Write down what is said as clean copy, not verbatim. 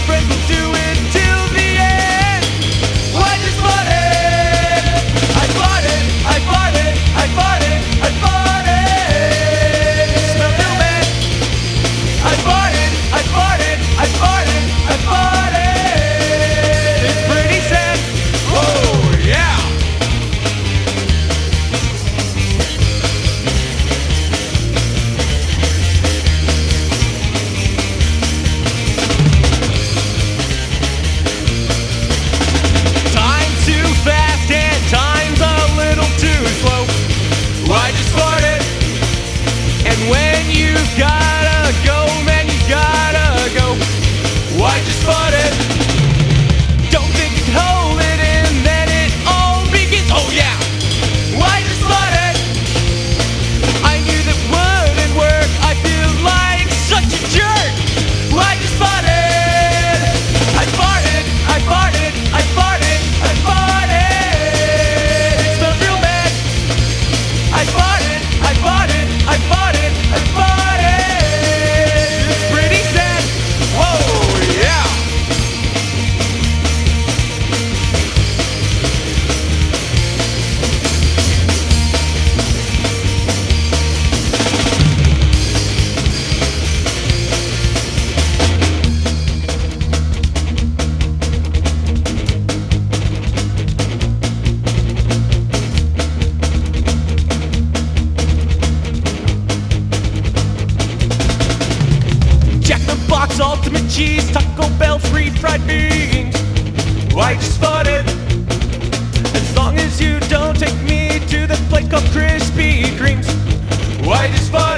friends will do it till the end. I just bought it. I bought it. I bought it. I bought it. I bought it. Smell new man. I bought it. I bought it. I bought it. I bought it. It's pretty sad. Oh yeah. Time's too fast and time's a little too slow. I just bought it. And when you gotta go, man, you gotta go. I just bought it. Don't think you can hold it in, then it all begins. Oh yeah. I just bought it. I knew that wouldn't work. I feel like such a jerk. I just bought it. I bought it. I bought it. I bought it. I bought it. It smells real bad. I bought it. I bought it. I bought it. I bought it. It's pretty sad. Whoa, yeah. Jack in the Box, ultimate cheese, Taco Bell, free fried beans. I just bought it. As long as you don't take me to the place called Krispy Kremes. I just bought